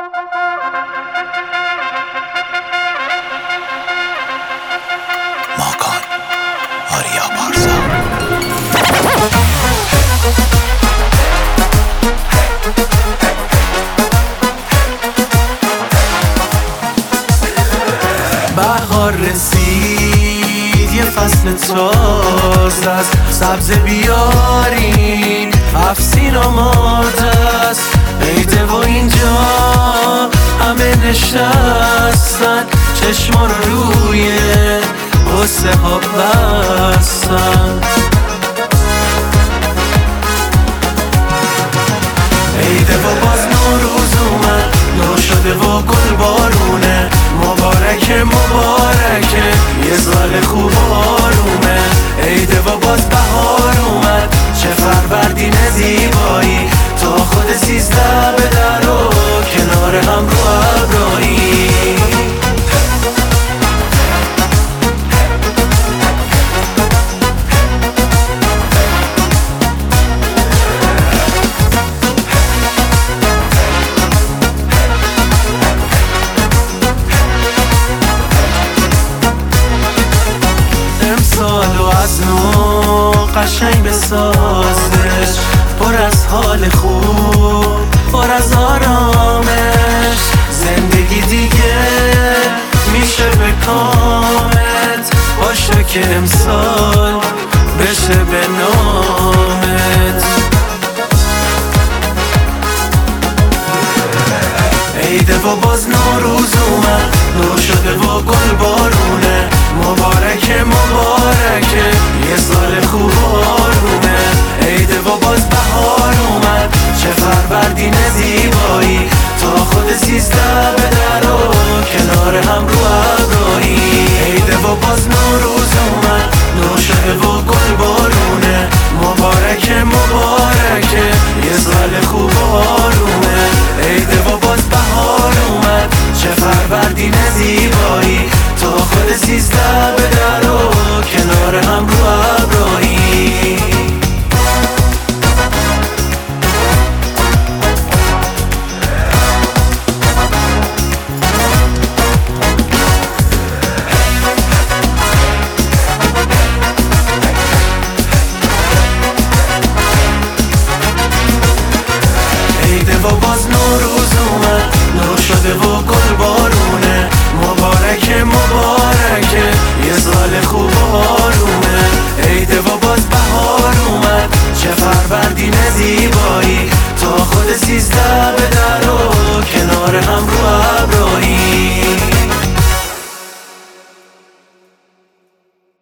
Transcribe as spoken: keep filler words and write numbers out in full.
ماکان آریا پارسا. بهار رسید یه فصل تازه است، سبز بیارین افسین آماده است. عیده و اینجا همه نشستن، چشما رو روی قصه ها بستن. عیده و باز نوروز اومد، نو شده و گل بارونه. مبارکه مبارکه یه سال خوب و آرومه. عیده و باز بهار اومد، چه فروردین زیبایی. تا خود سیزده به در و کنار هم رو ابرایی. امسالو از نو قشنگ بسازش، پر از حال خوب، پر از آرامش. زندگی دیگه میشه به کامت، باشه که امسال بشه به نامت. عیده و باز نوروز اومد، نو شده و گل بارونه. مبارکه مبارکه یه سال خوب و آرومه. عیده و باز بهار اومد، چه فروردین زیبایی. تا خود سیزده به در و کنار هم رو ابرایی. عیده و باز نوروز اومد، نو شده و گل بارونه. مبارکه مبارکه یه سال خوب و آرومه. عیده و باز بهار اومد، چه فروردین زیبایی. تا خود سیزده به در و کنار هم رو ابرایی. عیده و باز نوروز اومد، نو شده و گل بارونه. مبارکه مبارکه یه سال خوب و آرومه. عیده و باز بهار اومد، چه فروردین زیبایی. تا خود سیزده به در و